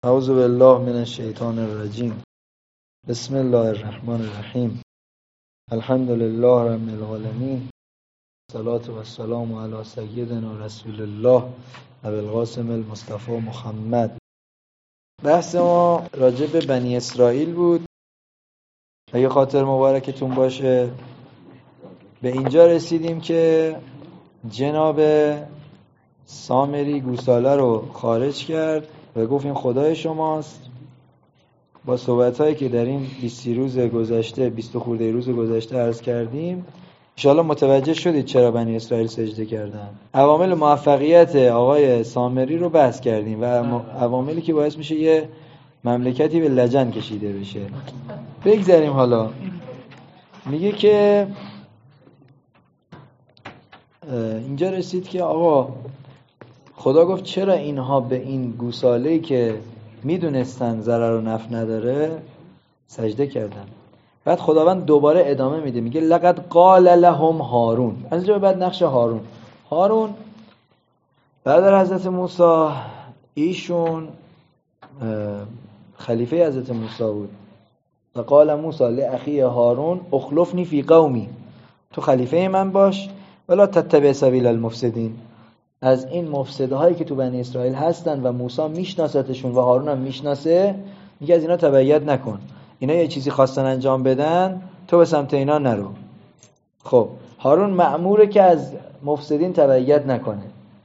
اعوذ بالله من الشیطان الرجیم. بسم الله الرحمن الرحیم. الحمد لله رب العالمین. الصلاة والسلام علی سیدنا رسول الله ابی القاسم المصطفى محمد. بحث ما راجع به بنی اسرائیل بود. اگه خاطر مبارکتون باشه به اینجا رسیدیم که جناب سامری گوساله رو خارج کرد و گفت این خدای شماست. با صحبت‌هایی که در این 20 روز گذشته 20 خورده روز گذشته عرض کردیم ان شاءالله متوجه شدید چرا بنی اسرائیل سجده کردن. عوامل موفقیت آقای سامری رو بحث کردیم و عواملی که باعث میشه یه مملکتی به لجن کشیده بشه. بگذاریم. حالا میگه که اینجا رسید که آقا خدا گفت چرا اینها به این گوساله‌ای که میدونستن ضرر و نفع نداره سجده کردن. بعد خداوند دوباره ادامه میده، میگه لقد قال لهم هارون. از اینجا بعد نقش هارون برادر حضرت موسی، ایشون خلیفه حضرت موسی بود. و قال موسی لاخی هارون اخلفنی فی قومی، تو خلیفه من باش ولا تتبع سبیل المفسدین. از این مفسدهایی که تو بنی اسرائیل هستن و موسی میشناستشون و هارون هم میشناسه، میگه از اینا تبعیت نکن. اینا یه چیزی خواستن انجام بدن، تو به سمت اینا نرو. خب هارون مأموره که از مفسدین تبعیت نکنه.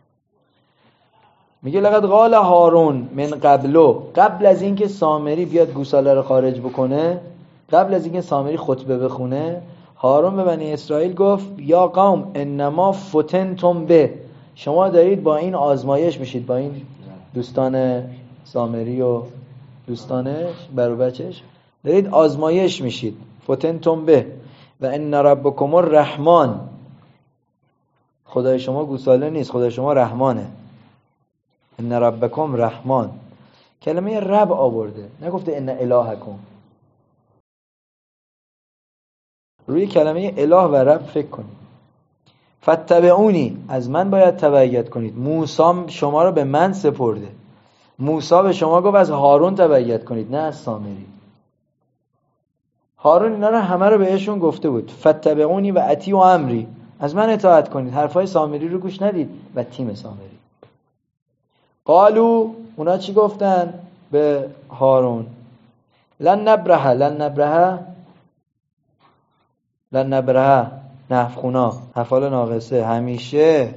میگه لقد قال هارون من قبل از اینکه سامری بیاد گوساله رو خارج بکنه، قبل از اینکه سامری خطبه بخونه، هارون به بنی اسرائیل گفت یا قوم انما فتنتم به، شما دارید با این آزمایش میشید، با این دوستان سامری و دوستانش برو بچش دارید آزمایش میشید. فتنتم به و ان ربکم الرحمن، خدای شما گوساله نیست، خدای شما رحمانه. ان ربکم رحمان، کلمه رب آورده، نگفته ان الهکم. روی کلمه اله و رب فکر کنید. فتبعونی، از من باید تبعیت کنید. موسی شما رو به من سپرده. موسی به شما گفت از هارون تبعیت کنید، نه از سامری. هارون اینا رو همه رو بهشون گفته بود. فتبعونی و اطیعوا امری، از من اطاعت کنید، حرفای سامری رو گوش ندید و تیم سامری. قالو، اونا چی گفتن به هارون؟ لن نبرها نفخونا، افعال ناقصه، همیشه.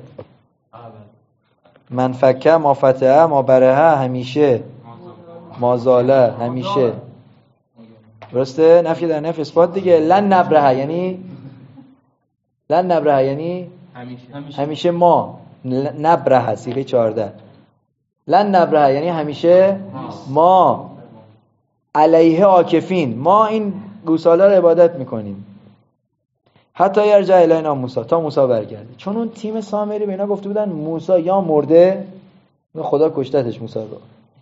من فکه ما فتحه ما برهه، همیشه. مازاله، همیشه. درسته؟ نفی در نفی اثبات دیگه. لن نبرها یعنی همیشه ما. نبرها صیغه 14. لن نبرها یعنی همیشه ما علیه عاکفین، ما این گوساله رو عبادت میکنیم. حتی یرجع الینا موسی، تا موسی برگرده. چون اون تیم سامری به اینا گفته بودن موسی یا مرده، خدا کشتتش موسی رو،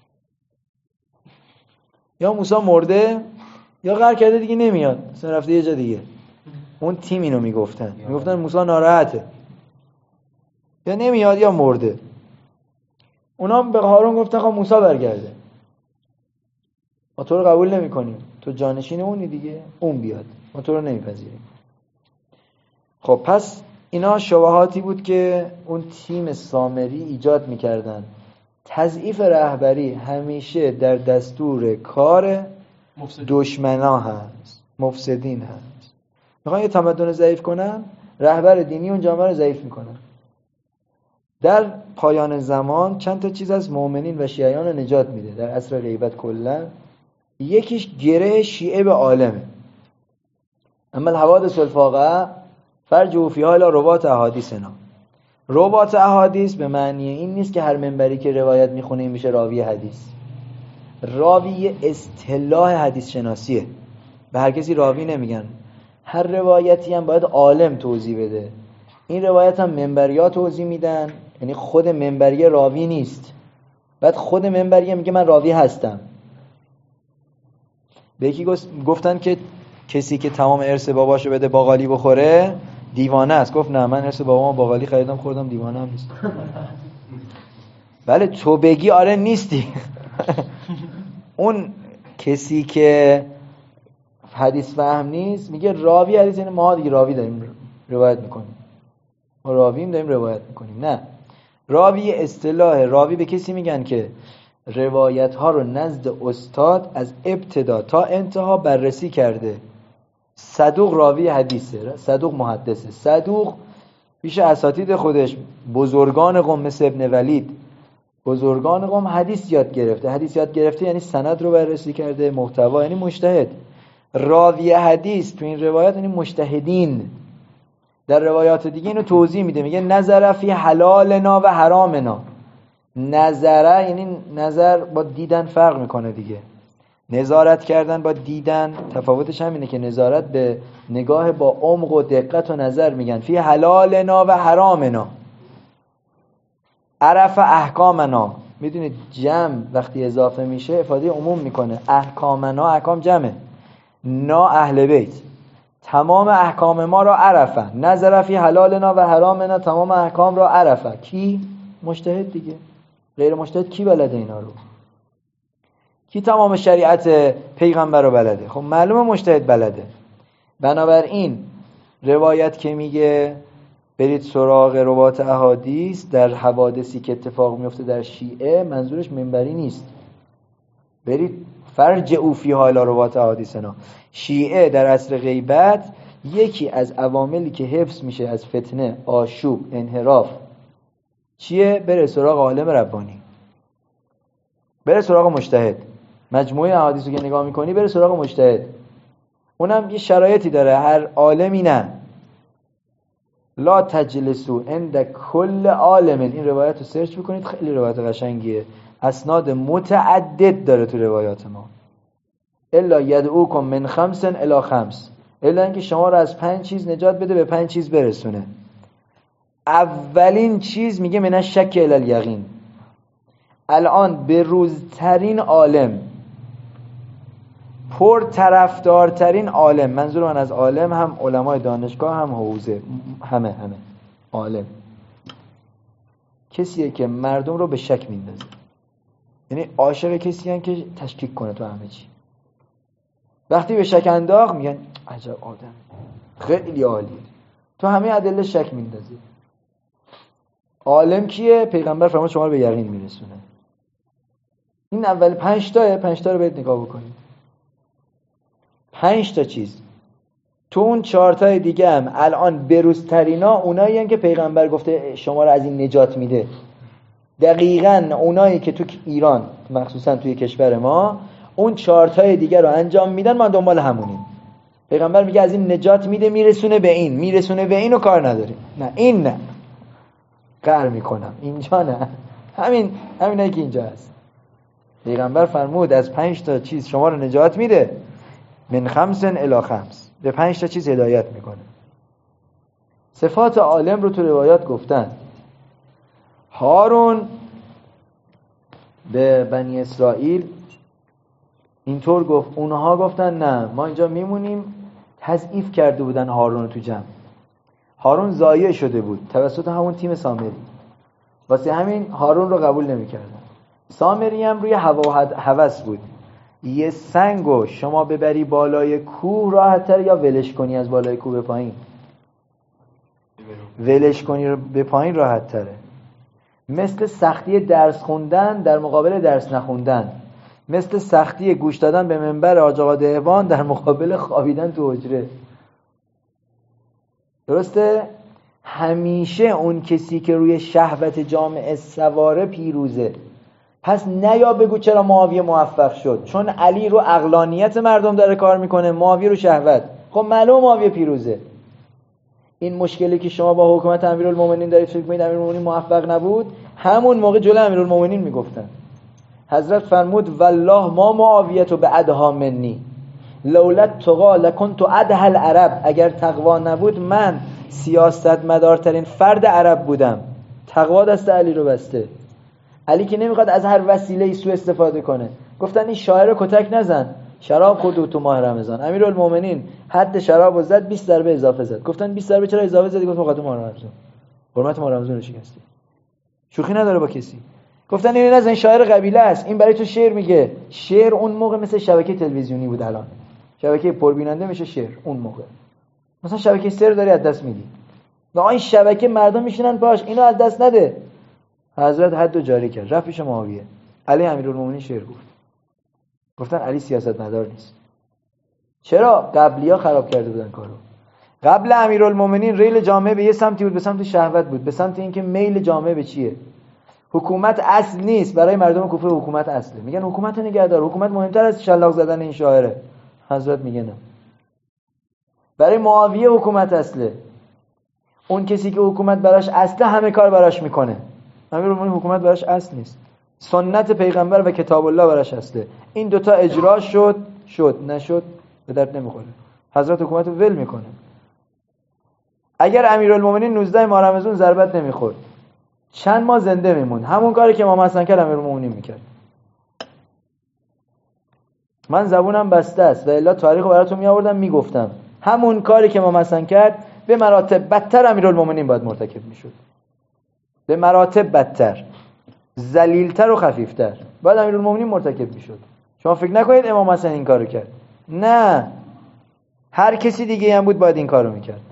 یا موسی مرده یا غر کرده دیگه نمیاد، مثلا رفته یه جا دیگه. اون تیم اینو میگفتن موسی ناراحته، یا نمیاد یا مرده. اونا به هارون گفتن خب موسی برگرده، ما تو رو قبول نمی‌کنیم، تو جانشین اونی دیگه، اون بیاد، ما تو رو نمیپذیریم. خب پس اینا شبهاتی بود که اون تیم سامری ایجاد میکردن. تضعیف رهبری همیشه در دستور کار دشمنا هست، مفسدین هست. میخوان یه تمدن ضعیف کنن، رهبر دینی اون جامعه رو ضعیف میکنن. در پایان زمان چند تا چیز از مؤمنین و شیعیان رو نجات میده در عصر غیبت کلا. یکیش گره شیعه به عالمه. اما الحوادث الفاقعه فرجعوا فیها الی روات احادیثنا. روات احادیث به معنی این نیست که هر منبری که روایت میخونه این میشه راوی حدیث. راوی اصطلاح حدیث شناسیه، به هر کسی راوی نمیگن. هر روایتی هم باید عالم توضیح بده. این روایت هم منبریا توضیح میدن، یعنی خود منبری راوی نیست. بعد خود منبری میگه من راوی هستم. به یکی گفتن که کسی که تمام ارث باباشو بده باقالی بخوره دیوانه است. گفت نه، من ارث بابام باقالی خریدم خوردم، دیوانه هم نیست. بله تو بگی آره نیستی. اون کسی که حدیث فهم نیست میگه راوی حدیث، یعنی ما دیگه راوی داریم روایت میکنیم، ما راویم داریم روایت میکنیم. نه، راوی اصطلاح راوی به کسی میگن که روایت ها رو نزد استاد از ابتدا تا انتها بررسی کرده. صدوق راوی حدیثه، صدوق محدثه. صدوق پیش اساتید خودش، بزرگان قوم مثل ابن ولید، بزرگان قوم حدیث یاد گرفته. حدیث یاد گرفته یعنی سند رو بررسی کرده، محتوا، یعنی مجتهد. راوی حدیث تو این روایات یعنی مجتهدین. در روایات دیگه اینو توضیح میده، میگه نظر فی حلالنا و حرامنا. نظره یعنی نظر با دیدن فرق میکنه دیگه. نظارت کردن با دیدن تفاوتش همینه که نظارت به نگاه با عمق و دقت و نظر میگن فی حلالنا و حرامنا. عرف احکامنا، میدونید جمع وقتی اضافه میشه افاده عموم میکنه. احکامنا، احکام جمعه، نا اهل بیت. تمام احکام ما را عرفه. نظر فی حلالنا و حرامنا، تمام احکام را عرفه. کی؟ مجتهد دیگه. غیر مجتهد کی بلده اینا رو؟ کی تمام شریعت پیغمبر رو بلده؟ خب معلومه مجتهد بلده. بنابراین روایت که میگه برید سراغ روات احادیث در حوادثی که اتفاق میفته در شیعه، منظورش منبری نیست. برید فرجعوا فی حال روات احادیثنا. شیعه در عصر غیبت یکی از عواملی که حفظ میشه از فتنه، آشوب، انحراف چیه؟ بره سراغ عالم ربانی، بره سراغ مجتهد. مجموعه احادیث رو که نگاه میکنی بره سراغ مجتهد. اونم یه شرایطی داره، هر عالمی نه. لا تجلسو عند کل عالم. این روایت رو سرچ بکنید، خیلی روایت قشنگیه، اسناد متعدد داره تو روایات ما. الا یدعوکم من 5 الی 5، الا اینکه شما رو از 5 چیز نجات بده، به 5 چیز برسونه. اولین چیز میگه من الشک الی الیقین. الان به روزترین عالم، پر طرفدارترین عالم، منظور من از عالم هم علمای دانشگاه، هم حوزه، همه عالم، کسیه که مردم رو به شک میندازه. یعنی عاشق کسیه که تشکیک کنه تو همه چی. وقتی به شک انداخت میگن عجب آدم، خیلی عالیه، تو همه ادله شک میندازه. عالم کیه؟ پیغمبر فرمود شما رو به یقین میرسونه. این اول 5 تا رو برید نگاه بکنید. 5 تا چیز. تو اون 4 تا دیگه هم الان بروزترینا اونایی هستن که پیغمبر گفته شما رو از این نجات میده. دقیقاً اونایی که تو ایران، مخصوصا توی کشور ما، اون 4 تا دیگه رو انجام میدن، ما دنبال همونیم. پیغمبر میگه از این نجات میده، میرسونه به این، میرسونه به اینو کار نداریم. نه این نه، قهر میکنم اینجا نه، همینایی که اینجا هست. پیغمبر فرمود از 5 تا چیز شما رو نجات میده، من 5 الی 5، به 5 تا چیز هدایت میکنه. صفات عالم رو تو روایات گفتن. هارون به بنی اسرائیل اینطور گفت، اونها گفتن نه ما اینجا میمونیم. تضعیف کرده بودن هارون رو تو جمع. هارون ضایع شده بود توسط همون تیم سامری، واسه همین هارون رو قبول نمی‌کردن. سامری هم روی هوا و هوس بود. یه سنگو شما ببری بالای کوه راحت تر یا ولش کنی از بالای کوه به پایین؟ ولش کنی رو به پایین راحت تره. مثل سختی درس خوندن در مقابل درس نخوندن، مثل سختی گوش دادن به منبر حاج آقا دهبان در مقابل خوابیدن تو حجره. درسته؟ همیشه اون کسی که روی شهوت جامعه سواره پیروزه. پس نیا بگو چرا معاویه موفق شد، چون علی رو عقلانیت مردم داره کار میکنه، معاویه رو شهوت. خب معلوم معاویه پیروزه. این مشکلی که شما با حکومت امیرالمومنین دارید فکر می‌کنید امیرالمومنین موفق نبود، همون موقع جلوی امیرالمومنین میگفتن. حضرت فرمود والله ما معاویه تو به ادها منی لولا تقا لکنت ادها العرب. اگر تقوا نبود من سیاست مدارترین فرد عرب بودم. تقوا دست علی رو بسته. علی که نمیخواد از هر وسیله‌ای سوء استفاده کنه. گفتن این شاعر رو کتک نزن، شراب خورد تو ماه رمضان. امیرالمومنین حد شراب رو زد، 20 ضربه اضافه زد. گفتن 20 ضربه چرا اضافه زدی؟ گفت فقط ماه رمضان، حرمت ماه رمضان رو شکستی. شوخی نداره با کسی. گفتن این از این شاعر قبیله است، این برای تو شعر میگه. شعر اون موقع مثل شبکه تلویزیونی بود، الان شبکه پربیننده میشه شعر. اون موقع مثلا شبکه سر داری از دست میدی، و این شبکه مردم میشینن باش، اینو از دست نده. حضرت حدو جاری کرد، رفت پیش معاویه. علی امیرالمومنین شعر گفتن علی سیاستمدار نیست. چرا؟ قبلی‌ها خراب کرده بودن کارو. قبل امیرالمومنین ریل جامعه به یه سمتی بود، به سمت شهوت بود، به سمت اینکه میل جامعه به چیه؟ حکومت اصل نیست. برای مردم کوفه حکومت اصله. میگن حکومت نگهدار، حکومت مهمتر از شلاق زدن این شاعره. حضرت میگه نه. برای معاویه حکومت اصله. اون کسی که حکومت براش اصله همه کار براش میکنه. امیرالمومنین حکومت براش اصل نیست. سنت پیغمبر و کتاب الله براش اصله. این دوتا اجرا شد نشد به درد نمیخوره. حضرت حکومت رو ول میکنه. اگر امیرالمومنین 19 ماه رمضان ضربت نمیخورد، چند ماه زنده میموند. همون کاری که امام حسن کرد امیرالمومنین میکرد. من زبونم بسته است و الا تاریخو براتون میآوردم میگفتم همون کاری که امام حسن کرد به مراتب بدتر امیرالمومنین باید مرتکب میشد. به مراتب بدتر، ذلیل‌تر و خفیف‌تر باید امیرالمومنین مرتکب میشد. شما فکر نکنید امام حسن این کارو کرد. نه، هر کسی دیگه هم بود باید این کارو میکرد.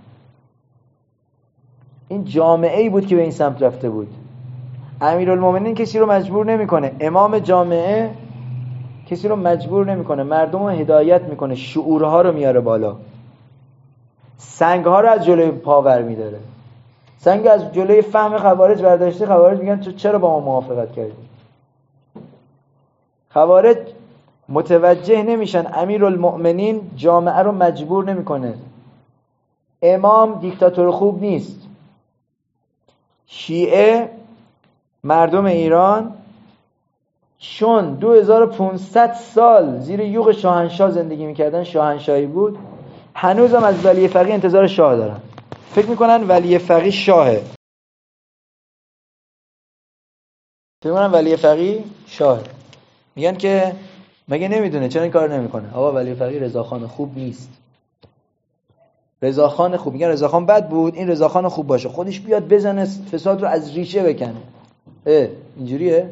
این جامعه‌ای بود که به این سمت رفته بود. امیرالمومنین کسی رو مجبور نمیکنه، امام جامعه کسی رو مجبور نمیکنه، مردم رو هدایت میکنه، شعورها رو میاره بالا، سنگها رو از جلوی پا برمی‌داره. سنگ از جلوی فهم خوارج برداشته، خوارج میگن تو چرا با ما موافقت کردی؟ خوارج متوجه نمیشن امیرالمؤمنین جامعه رو مجبور نمیکنه. امام دیکتاتور خوب نیست. شیعه مردم ایران چون 2500 سال زیر یوغ شاهنشاه زندگی میکردن، شاهنشاهی بود، هنوزم از ولی فقیه انتظار شاه دارن. فکر میکنن ولی فقیه شاهه. میگن که مگه نمیدونه چرا این کار نمیکنه؟ آقا ولی فقیه رضاخان خوب نیست. رضاخان خوب، میگن رضاخان بد بود، این رضاخان خوب باشه، خودش بیاد بزنه فساد رو از ریشه بکنه. اینجوریه؟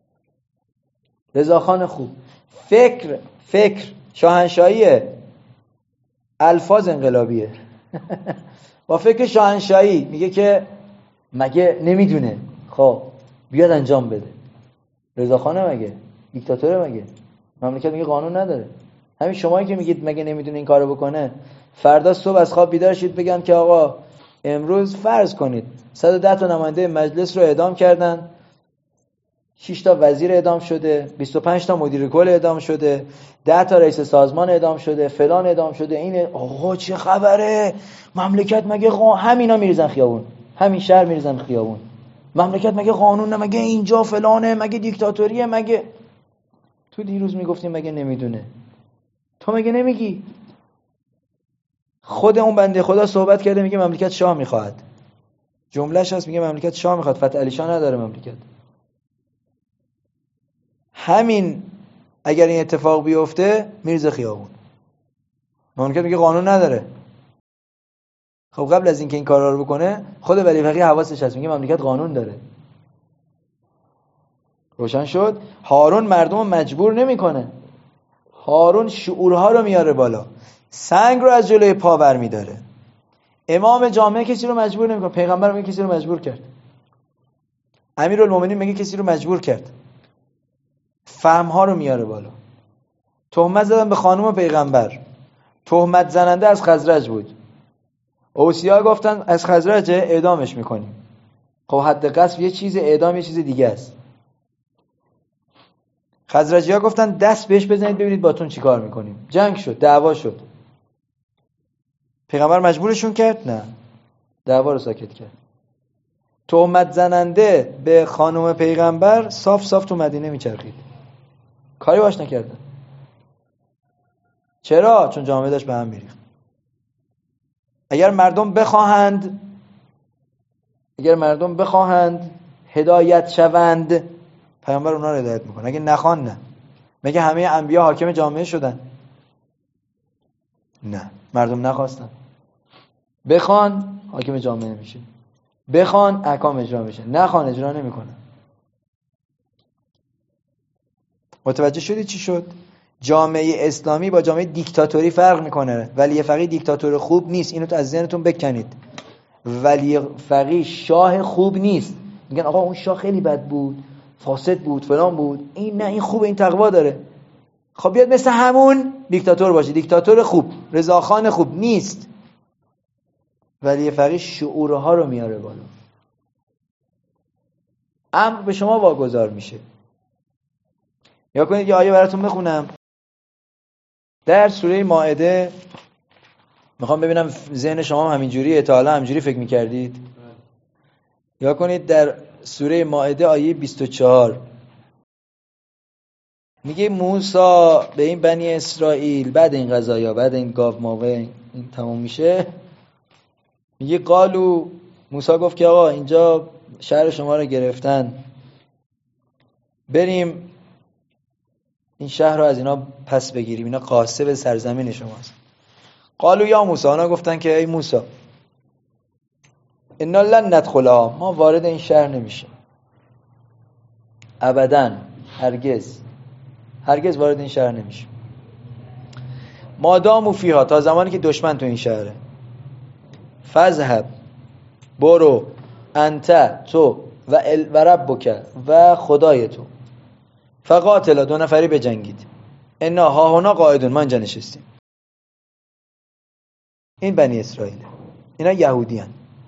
رضاخان خوب. فکر شاهنشاهیه، الفاظ انقلابیه. با فکر شاهنشاهی میگه که مگه نمیدونه، خب بیاد انجام بده. رضاخانه مگه؟ دیکتاتوره مگه؟ مملکت میگه قانون نداره. همین شمایی که میگید مگه نمیدونه این کارو بکنه، فردا صبح از خواب بیدار شید بگن که آقا امروز فرض کنید 110 تا نماینده مجلس رو اعدام کردن، 6 تا وزیر اعدام شده، 25 تا مدیر کل اعدام شده، 10 تا رئیس سازمان اعدام شده، فلان اعدام شده. این آقا چه خبره؟ مملکت مگه همینا میریزن خیابون، همین شهر میریزن خیابون. مملکت مگه قانون نه؟ مگه اینجا فلانه؟ مگه دیکتاتوریه؟ مگه تو دیروز میگفتی مگه نمیدونه؟ تو مگه نمیگی؟ خود اون بنده خدا صحبت کرده میگه مملکت شاه میخواد. جملهش هست میگه مملکت شاه میخواد، فتح علی شاه نداره مملکت. همین اگر این اتفاق بیفته میرزه خیابون. مملکت میگه قانون نداره. خب قبل از اینکه این کارا رو بکنه خود ولی فقیه حواسش هست، میگه مملکت قانون داره. روشن شد؟ هارون مردم مجبور نمیکنه. هارون شعورها رو میاره بالا، سنگ رو از جلوی پا برمی‌داره. امام جامعه کسی رو مجبور نمیکنه. پیغمبر میگه کسی رو مجبور کرد. امیرالمومنین میگه کسی رو مجبور کرد. فهم‌ها رو میاره بالا. تهمت زدن به خانم پیغمبر. تهمت زننده از خزرج بود. اوصیا گفتن از خزرج اعدامش میکنیم. خب حد قذف یه چیز، اعدام یه چیز دیگه است. خزرجی‌ها گفتن دست بهش بزنید ببینید باتون چیکار میکنیم. جنگ شد، دعوا شد. پیغمبر مجبورشون کرد؟ نه، دعوا رو ساکت کرد. تهمت زننده به خانم پیغمبر صاف صاف تو مدینه میچرخید، کاری باش نکردن. چرا؟ چون جامعه داشت به هم میریخت. اگر مردم بخواهند هدایت شوند، پیغمبر اونا رو هدایت میکنه. اگه نخوان نه. مگه همه انبیا حاکم جامعه شدن؟ نه، مردم نخواستن. بخوان حاکم جامعه میشه، بخوان احکام اجرا میشه، نخوان اجرا نمیکنه. متوجه شدی چی شد؟ جامعه اسلامی با جامعه دیکتاتوری فرق میکنه. ولی فقیه دیکتاتور خوب نیست، اینو تو از ذهنتون بکنید. ولی فقیه شاه خوب نیست. میگن آقا اون شاه خیلی بد بود، فاسد بود، فلان بود. این نه، این خوبه، این تقوا داره. خب بیاد مثل همون دیکتاتور باشه. دیکتاتور خوب، رضاخان خوب نیست. ولی فقیه شعورها رو میاره بالا. امر به شما واگذار میشه. یا کنید یه آیه براتون بخونم در سوره مائده. میخوام ببینم ذهن شما همینجوریه، تا حالا همینجوری فکر میکردید؟ یا کنید در سوره مائده آیه 24 میگه موسی به این بنی اسرائیل بعد این قضایا، بعد این گاو ماوه این تموم میشه، میگه قالو، موسی گفت که آقا اینجا شهر شما رو گرفتن، بریم این شهر رو از اینا پس بگیریم، اینا غاصب سرزمین شماست. قالو یا موسی، اونا گفتن که ای موسی انا لن ندخلها، ما وارد این شهر نمیشیم ابداً، هرگز وارد این شهر نمیشیم، مادامو فیها، تا زمانی که دشمن تو این شهره. فذهب، برو، انت، تو، و ربک، و خدای تو، فقاتلا، دو نفری بجنگید، انا ها هنا قاعدون، ما اینجا نشستیم. این بنی اسرائیل، اینا یهودیان.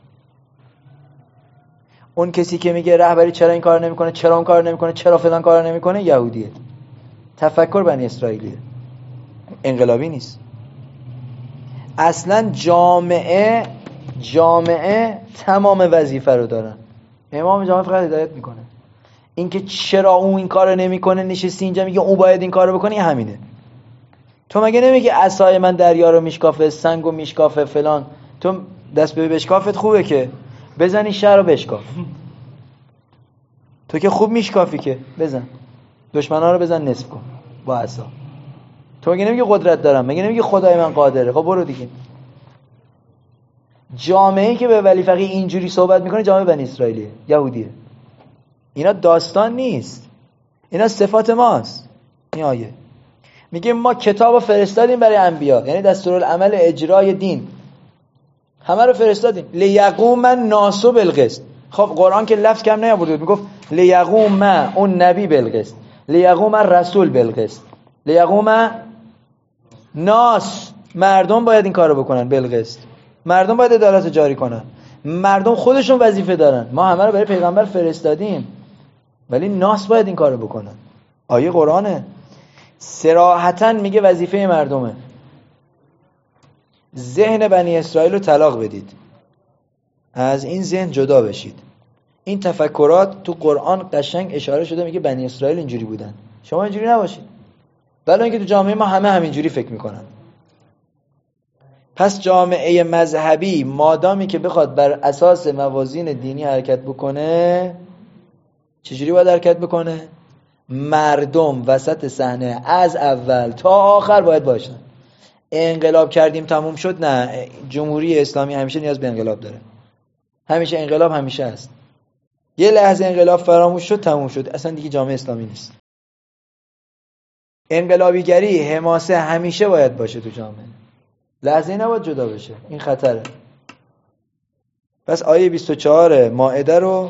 اون کسی که میگه رهبری چرا این کار نمیکنه، چرا اون کار نمیکنه، چرا فلان کار نمیکنه، یهودیه. تفکر بنی اسرائیلیه، انقلابی نیست. اصلا جامعه تمام وظیفه رو دارن. امام جامعه فقط هدایت میکنه. اینکه چرا اون این کارو نمیکنه، نشستی اینجا میگه اون باید این کارو بکنه، همینه. تو مگه نمیگه عصای من دریا رو میشکافه، سنگو میشکافه، فلان؟ تو دست به بشکافت خوبه که بزنی شهر رو بشکاف. تو که خوب میشکافی که بزن، دشمنا رو بزن نصف کن با عصا. تو مگه نمیگه قدرت دارم، مگه نمیگه خدای من قادره؟ خب برو دیگه. جامعه‌ای که به ولی فقیه اینجوری صحبت میکنه جامعه بنی اسرائیلیه، یهودیه. اینا داستان نیست، اینا صفات ماست. این آیه میگه ما کتابو فرستادیم برای انبیا، یعنی دستورالعمل اجرای دین همه رو فرستادیم. لیقوم الناس بالقسط. خب قرآن که لفظ کم نیاورد، میگفت لیقوم اون نبی بالقسط، لیقوم الرسول بالقسط، لیقوم ناس، مردم باید این کارو بکنن بالقسط. مردم باید عدالت جاری کنن. مردم خودشون وظیفه دارن. ما همه رو برای پیغمبر فرستادیم، ولی ناس باید این کارو بکنن. آیه قرآنه، صراحتاً میگه وظیفه مردمه. ذهن بنی اسرائیل رو طلاق بدید، از این ذهن جدا بشید. این تفکرات تو قرآن قشنگ اشاره شده، میگه بنی اسرائیل اینجوری بودن، شما اینجوری نباشید. ولی اینکه تو جامعه ما همه همینجوری فکر میکنن. پس جامعه مذهبی مادامی که بخواد بر اساس موازین دینی حرکت بکنه، چجوری باید حرکت بکنه؟ مردم وسط صحنه از اول تا آخر باید باشن. انقلاب کردیم تموم شد؟ نه، جمهوری اسلامی همیشه نیاز به انقلاب داره. همیشه انقلاب همیشه هست. یه لحظه انقلاب فراموش شد تموم شد، اصلا دیگه جامعه اسلامی نیست. انقلابیگری، حماسه همیشه باید باشه تو جامعه، لحظه نباید جدا بشه. این خطره. پس آیه 24 مائده رو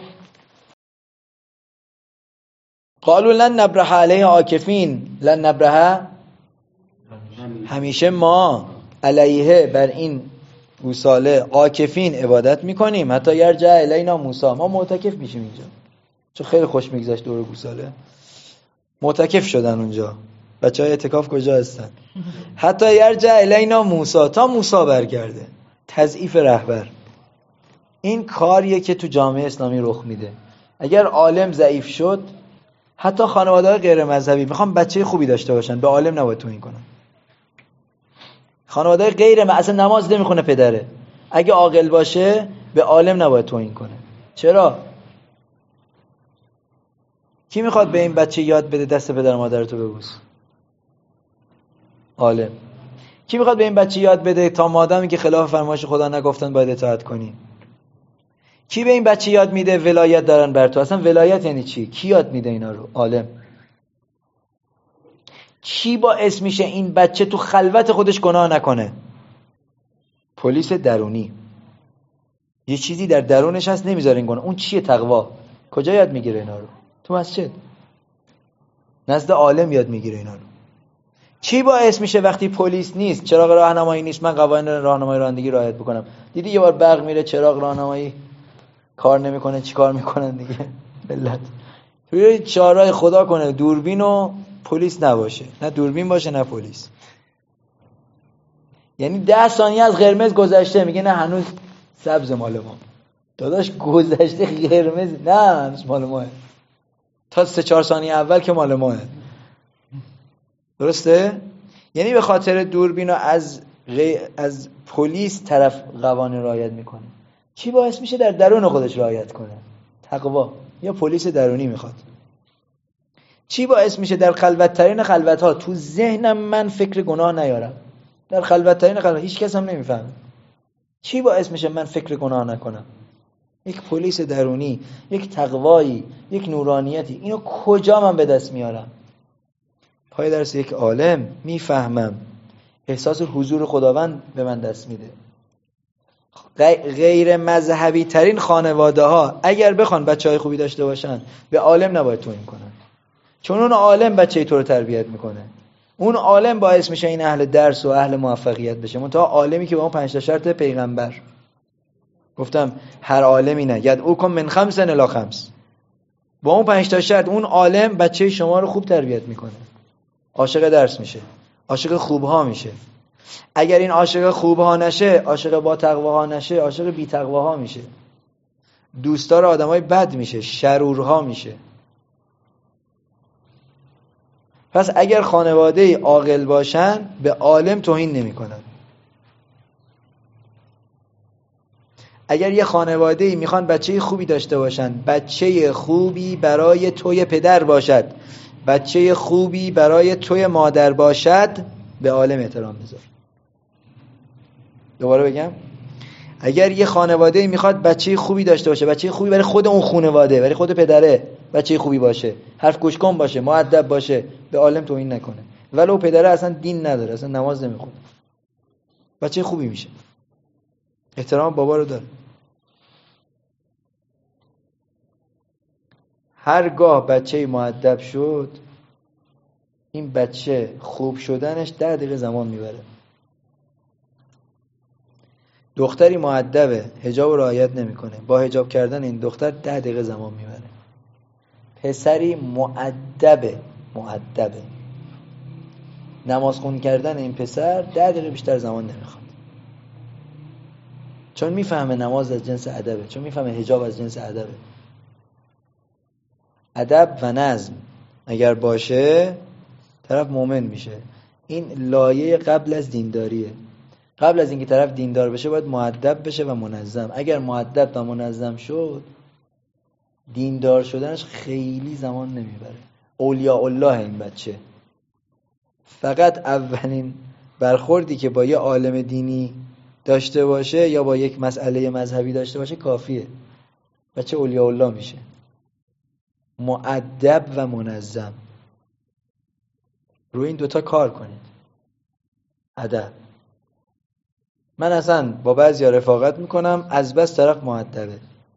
قالوا لن نبرح علیه عاکفین، لن نبرح همیشه ما علیه بر این گوساله عاکفین عبادت میکنیم حتی یرجع الینا موسی، ما معتکف میشیم اینجا. چون خیلی خوش میگذشت دور گوساله، معتکف شدن اونجا. بچهای اعتکاف کجا هستن؟ حتی یرجع الینا موسی، تا موسی برگرده. تضعیف رهبر این کاریه که تو جامعه اسلامی رخ میده. اگر عالم ضعیف شد، حتی خانواده‌های غیر مذهبی میخوام بچه خوبی داشته باشن، به عالم نباید توهین کنن. خانواده غیر اصلا نماز نمیخونه پدره، اگه عاقل باشه به عالم نباید توهین کنه. چرا؟ کی میخواد به این بچه یاد بده دست پدر مادرتو ببوس؟ عالم. کی میخواد به این بچه یاد بده تا مادامی که خلاف فرمایش خدا نگفتن باید اطاعت کنی؟ کی به این بچه یاد میده ولایت دارن بر تو؟ اصلا ولایت یعنی چی؟ کی یاد میده اینا رو؟ عالم. چی باعث میشه این بچه تو خلوت خودش گناه نکنه؟ پلیس درونی. یه چیزی در درونش هست نمیذاره این گناه. اون چیه؟ تقوا. کجا یاد میگیره اینا رو؟ تو مسجد، نزد عالم یاد میگیره اینا رو. چی باعث میشه وقتی پلیس نیست، چراغ راهنمایی نیست، من قوانین راهنمایی رانندگی رعایت بکنم؟ دیدی یه بار برق میره چراغ راهنمایی کار نمیکنه، چیکار میکنن دیگه ملت؟ توی چهارراه خدا کنه دوربین و پلیس نباشه، نه دوربین باشه نه پلیس. یعنی 10 ثانیه از قرمز گذشته میگه نه هنوز سبز مال ما. داداش گذشته قرمز، نه هنوز مال ماه. تا 3-4 ثانیه اول که مال ماه. درسته؟ یعنی به خاطر دوربین و از پلیس طرف قوانین رعایت میکنه. چی باعث میشه در درون خودش رعایت کنه؟ تقوا. یا پلیس درونی میخواد. چی باعث میشه در خلوت‌ترین خلوت‌ها تو ذهنم من فکر گناه نیارم؟ در خلوت‌ترین خلوت هیچ کس هم نمیفهمه. چی باعث میشه من فکر گناه نکنم؟ یک پلیس درونی، یک تقوایی، یک نورانیتی. اینو کجا من به دست میارم؟ پای درس یک عالم میفهمم. احساس حضور خداوند به من دست میده. غیر مذهبی ترین خانواده ها اگر بخوان بچهای خوبی داشته باشن به عالم نباید توهین کنن، چون اون عالم بچه تو رو تربیت میکنه. اون عالم باعث میشه این اهل درس و اهل موفقیت بشه. منتها عالمی که با اون 5 تا شرط پیغمبر گفتم هر عالمی نه یدعوکم من 5 الی 5، با اون 5 تا شرط اون عالم بچه شما رو خوب تربیت میکنه، عاشق درس میشه، عاشق خوبها میشه. اگر این عاشق خوبها نشه، عاشق با تقواها نشه، عاشق بی تقواها میشه، دوستدار آدمای بد میشه، شرورها میشه. پس اگر خانواده عاقل باشن به عالم توهین نمیکنن. اگر یه خانواده‌ای میخوان بچه خوبی داشته باشن، بچه خوبی برای توی پدر باشد، بچه خوبی برای توی مادر باشد، به عالم احترام بذار. دوباره بگم، اگر یه خانواده‌ای میخواد بچه خوبی داشته باشه، بچه خوبی برای خود اون خانواده، برای خود پدره بچه خوبی باشه، حرف گوش کن باشه، مؤدب باشه، به عالم توهین نکنه. ولو پدره اصلا دین نداره، اصلا نماز نمیخونه، بچه خوبی میشه، احترام بابا رو داره. هرگاه بچه مؤدب شد، این بچه خوب شدنش 10 دقیقه زمان میبره. دختری مؤدبه، حجاب رو رعایت نمیکنه، با حجاب کردن این دختر 10 دقیقه زمان میبره. پسری مؤدبه، نماز خون کردن این پسر 10 دقیقه بیشتر زمان نمیخواد، چون میفهمه نماز از جنس ادبه، چون میفهمه حجاب از جنس ادبه. ادب و نظم اگر باشه طرف مؤمن میشه. این لایه قبل از دینداریه. قبل از اینکه طرف دیندار بشه باید مؤدب بشه و منظم. اگر مؤدب و منظم شد، دیندار شدنش خیلی زمان نمیبره. اولیاء الله این بچه. فقط اولین برخوردی که با یه عالم دینی داشته باشه یا با یک مسئله مذهبی داشته باشه کافیه. بچه اولیاء الله میشه. مؤدب و منظم. روی این دوتا کار کنید. ادب. من اصلا با بعضیا رفاقت میکنم از بس طرف مؤدبه،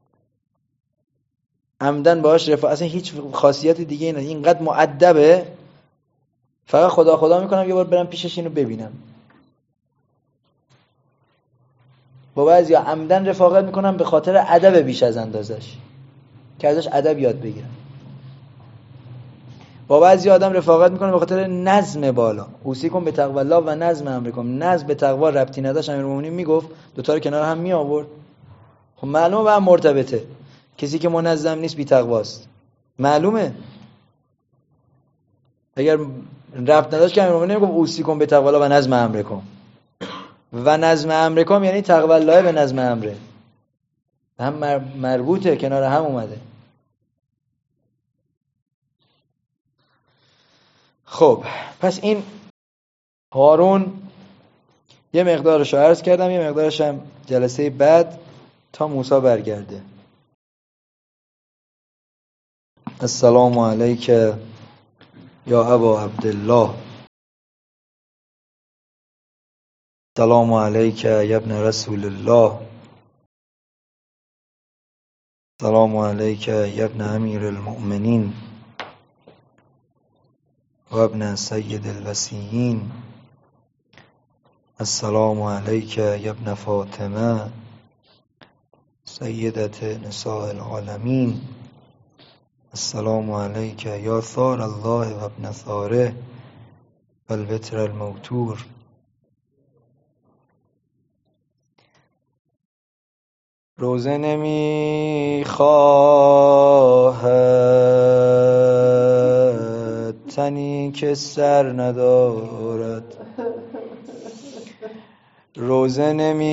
عمدن باهاش اصلا هیچ خاصیت دیگه نداره، اینقدر مؤدبه فقط خدا میکنم یه بار برم پیشش اینو ببینم. با بعضیا عمدن رفاقت میکنم به خاطر ادب بیش از اندازش، که ازش ادب یاد بگیرم. با بعضی آدم رفاقت میکنه به خاطر نظم بالا. اوصیکم به تقوا الله و نظم امرکم. نظم به تقوا ربطی نداشت، امیرالمومنین میگفت دو تا رو کنار هم می آورد. خب معلومه با هم مرتبطه. کسی که منظم نیست بی تقواست، معلومه. اگر ربط نداشت که امیرالمومنین نمیگفت اوصیکم به تقوا الله و نظم امرکم. و نظم امرکم یعنی تقوا الله به نظم امره، هم مربوطه، کنار هم اومده. خب پس این هارون یه مقدارش رو عرض کردم، یه مقدارش هم جلسه بعد تا موسی برگرده. السلام علیک یا ابا عبدالله. السلام علیک یا ابن رسول الله. السلام علیک یا ابن امیر المؤمنین و ابن سید الوصیین. السلام علیک یا ابن فاطمه سیدت نساء العالمین. السلام علیک یا ثار الله و ابن ثاره و البتر الموتور. روزه نمیخواهد تنی که سر ندارد. روزه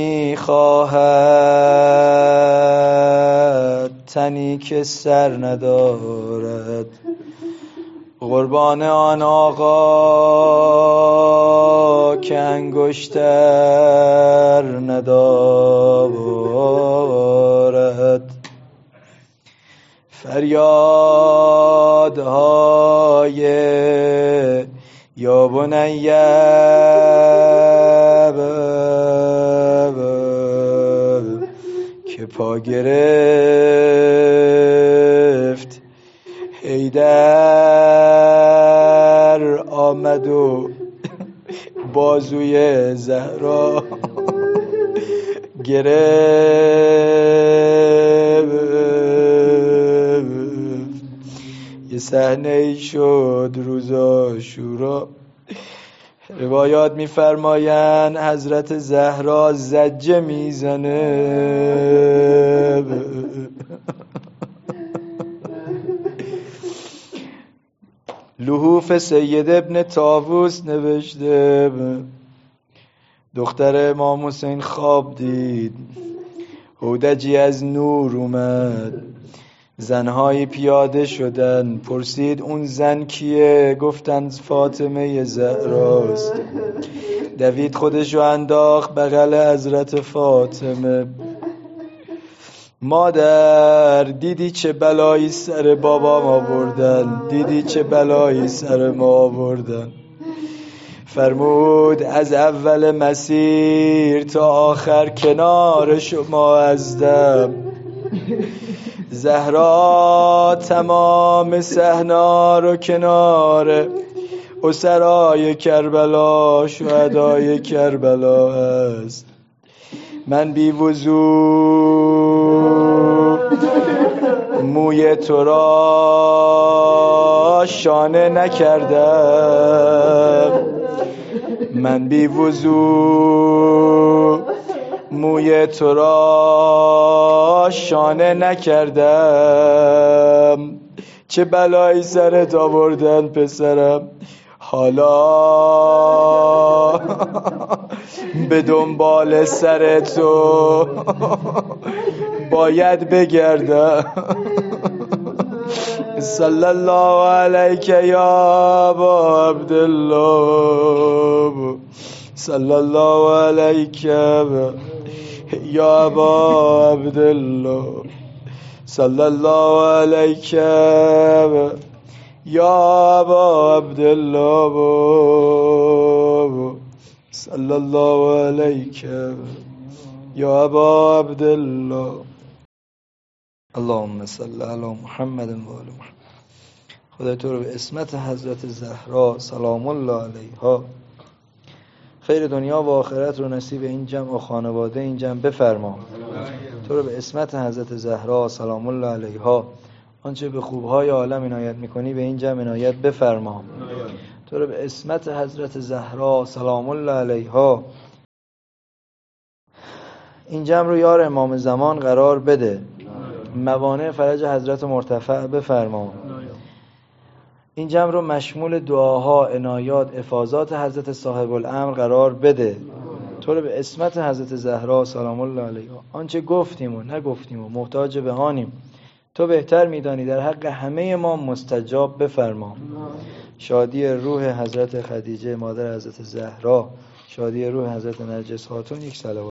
نمیخواهد تنی که سر ندارد. قربان آن آقا که انگشتر ندارد. فریادهای یا بنی که پا گرفت حیدر آمد و بازوی زهرا گرفت. یه صحنه ای شد روز عاشورا. روایات می‌فرمایند حضرت زهرا زجه میزنه. لحوف سید ابن طاووس نوشته دختر امام حسین خواب دید، هودجی از نور اومد، زنهایی پیاده شدن، پرسید اون زن کیه؟ گفتند فاطمه زهراست. دوید خودشو انداخت بغل حضرت فاطمه. مادر دیدی چه بلایی سر بابام آوردن، دیدی چه بلایی سر ما آوردن. فرمود از اول مسیر تا آخر کنار شما هستم. زهرا تمام صحنا رو کنار اسرای کربلا شهدای کربلا هست. من بی وضو موی تو را شانه نکردم. من بی وضو موی تو را شانه نکردم. چه بلایی سرت آوردن پسرم، حالا به دنبال سر تو باید بگردم. صلی الله علیک یا ابا عبدالله. صلی الله علیک یا ابا عبدالله. صلی الله علیک یا ابا عبدالله. صلی الله علیک یا ابا عبدالله. اللهم صل علی محمد و آل محمد. خدای تو رو به اسمت حضرت زهرا سلام الله علیها خیر دنیا و آخرت رو نصیب این جمع و خانواده این جمع بفرما. تو رو به اسمت حضرت زهرا سلام الله علیها آنچه به خوبهای عالم عنایت میکنی به این جمع عنایت بفرما. تو رو به اسمت حضرت زهرا سلام الله علیها این جمع رو یار امام زمان قرار بده. موانع فرج حضرت مرتفع بفرما. این جمع رو مشمول دعاها، عنایات، افاضات حضرت صاحب الامر قرار بده. تو رو به اسمت حضرت زهرا سلام الله علیها آنچه گفتیم و نگفتیم و محتاج بهانیم تو بهتر میدانی، در حق همه ما مستجاب بفرما. شادی روح حضرت خدیجه مادر حضرت زهرا، شادی روح حضرت نرجس خاتون. یک صلوات